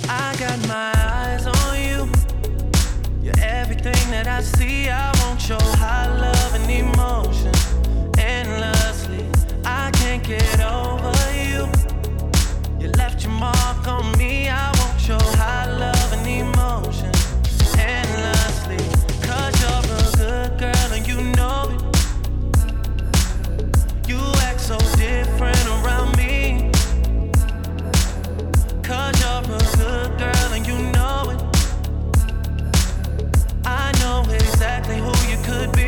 I got my eyes on you. You're everything that I see. I want your high love and emotion endlessly. I can't get over you. You left your mark on me. I want your high love and emotion endlessly. 'Cause you're a good girl and you know it. You act so different around me. 'Cause you're a good girl and you know it. I know exactly who you could be.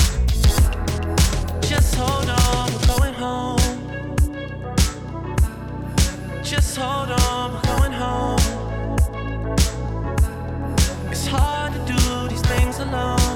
Just hold on, we're going home. Just hold on, we're going home. It's hard to do these things alone.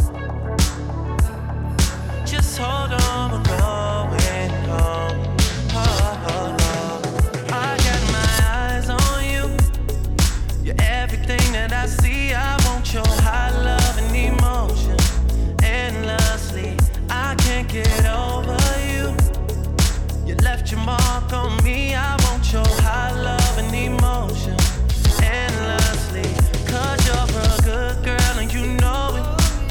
Just hold on, we're going home. Oh, oh, oh. I got my eyes on you. You're everything that I see. I want your high love and emotion endlessly. I can't get over you. You left your mark on me. I want your high love and emotion endlessly. 'Cause you're a good girl and you know it.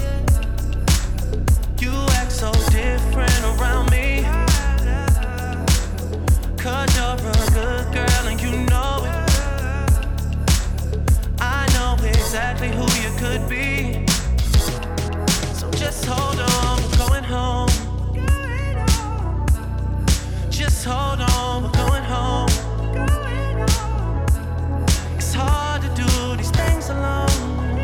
You act so different around me. 'Cause you're a good girl and you know it. I know exactly who you could be. So just hold on, we're going home. Just hold on, we're going home. It's hard to do these things alone.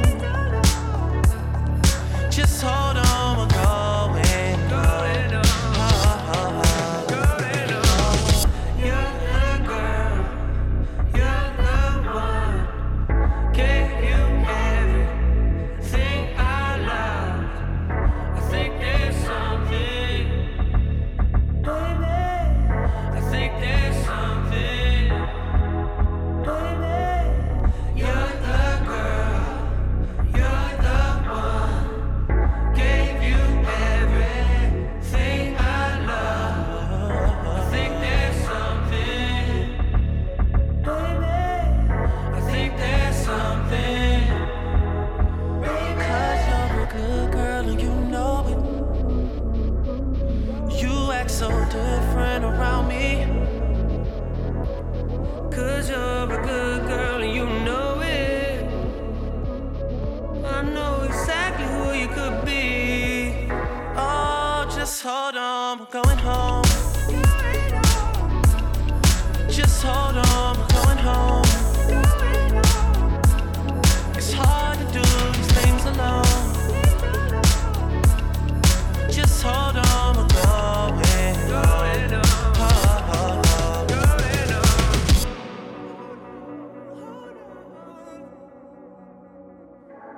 Just hold on, we're going home. Oh, oh, oh. You're the girl, you're the one. Gave you everything I loved. I think there's something, baby. I think there's something, baby. You're the girl, you're the one. Gave you everything I love. I think there's something, baby. I think there's something, baby. 'Cause you're a good girl and you know it. You act so different around me. 'Cause you're a good girl and you know it. I know exactly who you could be. Oh, just hold on, we're going home. Just hold on, we're going home.